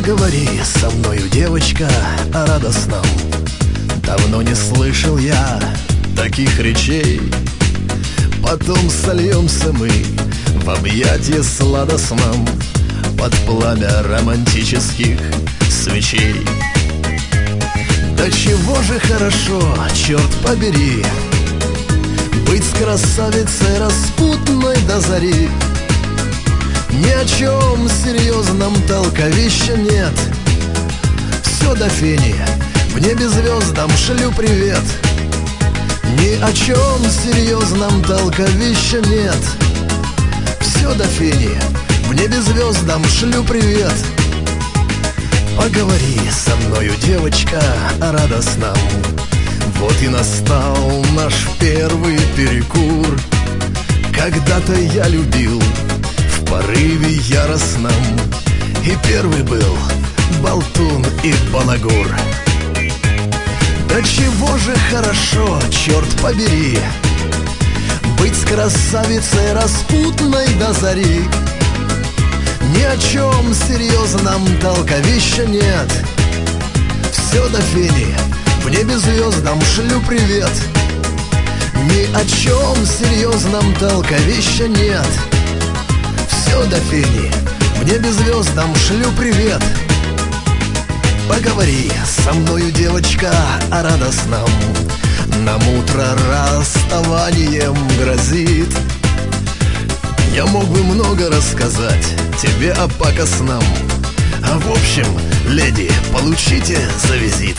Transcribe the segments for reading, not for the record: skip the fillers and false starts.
Поговори со мною, девочка, о радостном. Давно не слышал я таких речей. Потом сольемся мы в объятье сладостном под пламя романтических свечей. Да чего же хорошо, черт побери, быть с красавицей распутной до зари. Ни о чем серьезном толковища нет. Все до фени, в небе звездам шлю привет. Ни о чем серьезном толковища нет. Все до фени, в небе звездам шлю привет. Поговори со мною, девочка, о радостном. Вот и настал наш первый перекур. Когда-то я любил в порыве яростном, и первый был болтун и балагур. Да чего же хорошо, черт побери, быть с красавицей распутной до зари. Ни о чем серьезном толковища нет. Все до фени, в небе звездам шлю привет. Ни о чем серьезном толковища нет. Все до фени, в небе звездам шлю привет. Поговори со мною, девочка, о радостном. Нам утро расставанием грозит. Я мог бы много рассказать тебе о пакостном. А в общем, леди, получите за визит.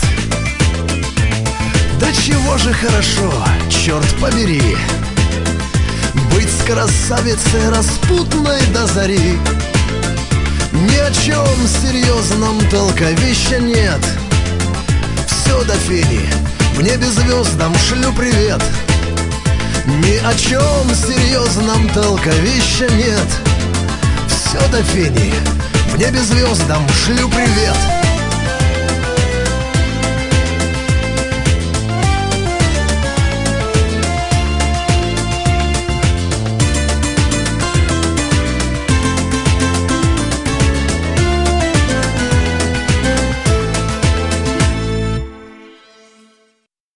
Да чего же хорошо, черт побери, быть с красавицей распутной до зари. Ни о чем серьезном толковища нет. Все до фени, в небе звездам шлю привет. Ни о чем серьезном толковища нет. Все до фени, в небе звездам шлю привет.